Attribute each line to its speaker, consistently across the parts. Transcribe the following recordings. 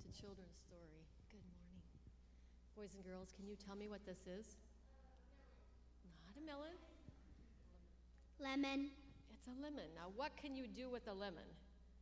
Speaker 1: to Children's Story. Good morning. Boys and girls, can you tell me what this is? Not a melon.
Speaker 2: Lemon.
Speaker 1: It's a lemon. Now, what can you do with a lemon?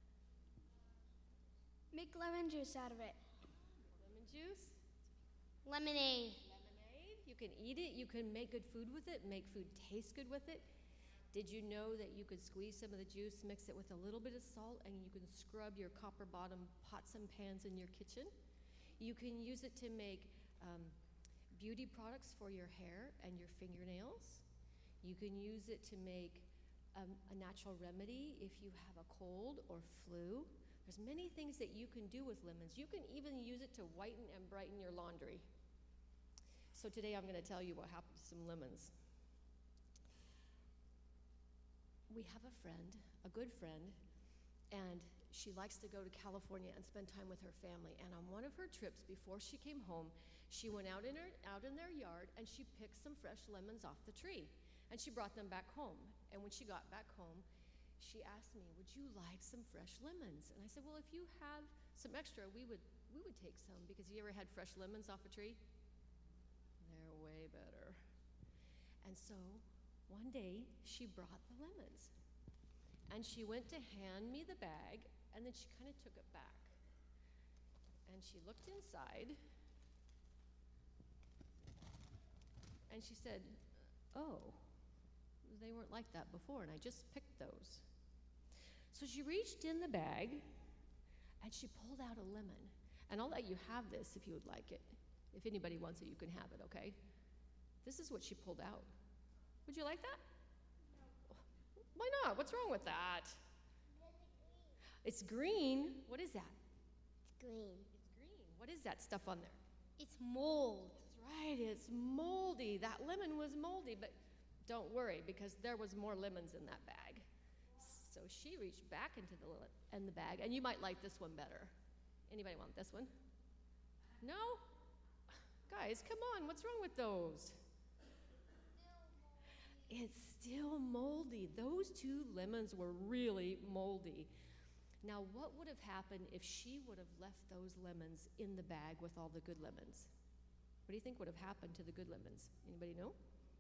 Speaker 2: Make lemon juice out of it.
Speaker 1: Lemon juice?
Speaker 2: Lemonade.
Speaker 1: Lemonade. You can eat it. You can make good food with it, make food taste good with it. Did you know that you could squeeze some of the juice, mix it with a little bit of salt, and you can scrub your copper bottom pots and pans in your kitchen? You can use it to make beauty products for your hair and your fingernails. You can use it to make a natural remedy if you have a cold or flu. There's many things that you can do with lemons. You can even use it to whiten and brighten your laundry. So today I'm going to tell you what happened to some lemons. We have a friend, a good friend, and she likes to go to California and spend time with her family. And on one of her trips, before she came home, she went out in their yard and she picked some fresh lemons off the tree. And she brought them back home. And when she got back home, she asked me, "Would you like some fresh lemons?" And I said, "Well, if you have some extra, we would take some, because you ever had fresh lemons off a tree? They're way better." And so one day, she brought the lemons, and she went to hand me the bag, and then she kind of took it back. And she looked inside, and she said, "Oh, they weren't like that before, and I just picked those." So she reached in the bag, and she pulled out a lemon. And I'll let you have this if you would like it. If anybody wants it, you can have it, okay? This is what she pulled out. Would you like that? No. Why not? What's wrong with that? It's green. What is that?
Speaker 2: It's green.
Speaker 1: It's green. What is that stuff on there?
Speaker 2: It's mold.
Speaker 1: That's right. It's moldy. That lemon was moldy, but don't worry, because there was more lemons in that bag. So she reached back into the bag, and you might like this one better. Anybody want this one? No? Guys, come on. What's wrong with those? It's still moldy. Those two lemons were really moldy. Now, what would have happened if she would have left those lemons in the bag with all the good lemons? What do you think would have happened to the good lemons? Anybody know?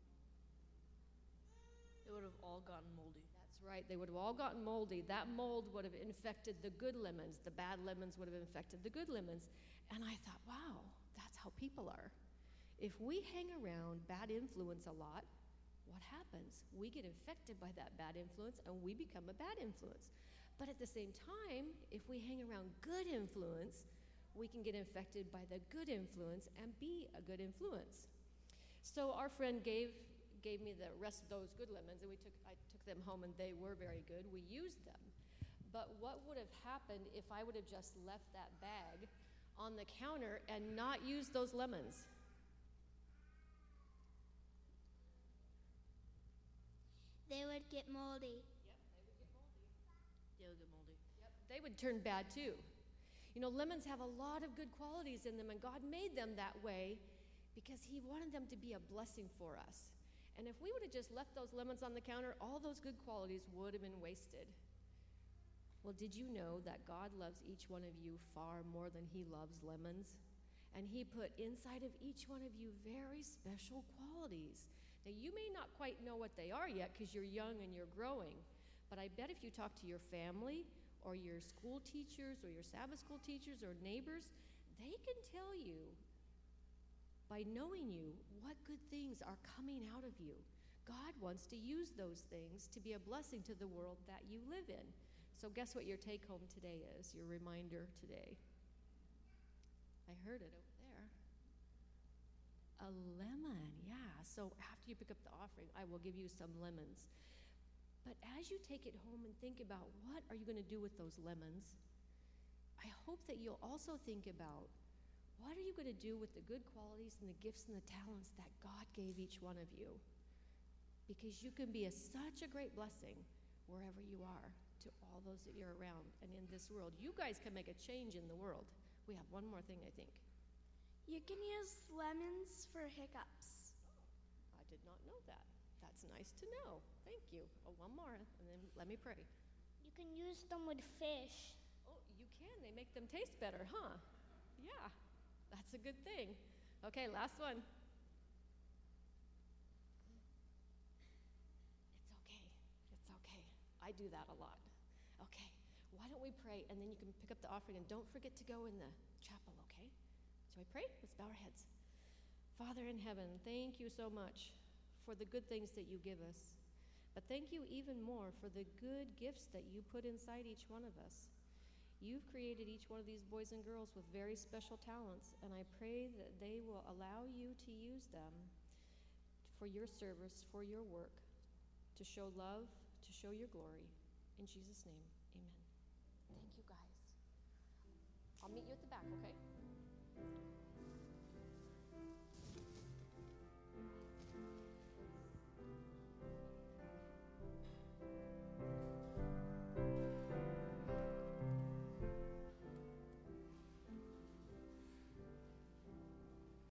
Speaker 3: They would have all gotten moldy.
Speaker 1: That's right. They would have all gotten moldy. That mold would have infected the good lemons. The bad lemons would have infected the good lemons. And I thought, wow, that's how people are. If we hang around bad influence a lot, what happens? We get infected by that bad influence, and we become a bad influence. But at the same time, if we hang around good influence, we can get infected by the good influence and be a good influence. So our friend gave me the rest of those good lemons, and I took them home, and they were very good. We used them. But what would have happened if I would have just left that bag on the counter and not used those lemons?
Speaker 2: They would get moldy.
Speaker 1: Yep, they would get moldy.
Speaker 3: They would get moldy.
Speaker 1: Yep, they would turn bad too. You know, lemons have a lot of good qualities in them, and God made them that way because He wanted them to be a blessing for us. And if we would have just left those lemons on the counter, all those good qualities would have been wasted. Well, did you know that God loves each one of you far more than He loves lemons? And He put inside of each one of you very special qualities. Now, you may not quite know what they are yet because you're young and you're growing, but I bet if you talk to your family or your school teachers or your Sabbath school teachers or neighbors, they can tell you, by knowing you, what good things are coming out of you. God wants to use those things to be a blessing to the world that you live in. So guess what your take home today is, your reminder today? I heard it over there. A lemon, yeah. So after you pick up the offering, I will give you some lemons. But as you take it home and think about what are you going to do with those lemons, I hope that you'll also think about what are you going to do with the good qualities and the gifts and the talents that God gave each one of you? Because you can be such a great blessing wherever you are to all those that you're around and in this world. You guys can make a change in the world. We have one more thing, I think.
Speaker 2: You can use lemons for hiccups.
Speaker 1: I did not know that. That's nice to know. Thank you. Oh, one more, and then let me pray.
Speaker 2: You can use them with fish.
Speaker 1: Oh, you can. They make them taste better, huh? Yeah, that's a good thing. Okay, last one. It's okay. It's okay. I do that a lot. Okay, why don't we pray, and then you can pick up the offering, and don't forget to go in the chapel, okay? Shall we pray? Let's bow our heads. Father in heaven, thank you so much for the good things that you give us. But thank you even more for the good gifts that you put inside each one of us. You've created each one of these boys and girls with very special talents, and I pray that they will allow you to use them for your service, for your work, to show love, to show your glory. In Jesus' name, amen. Thank you, guys. I'll meet you at the back, okay?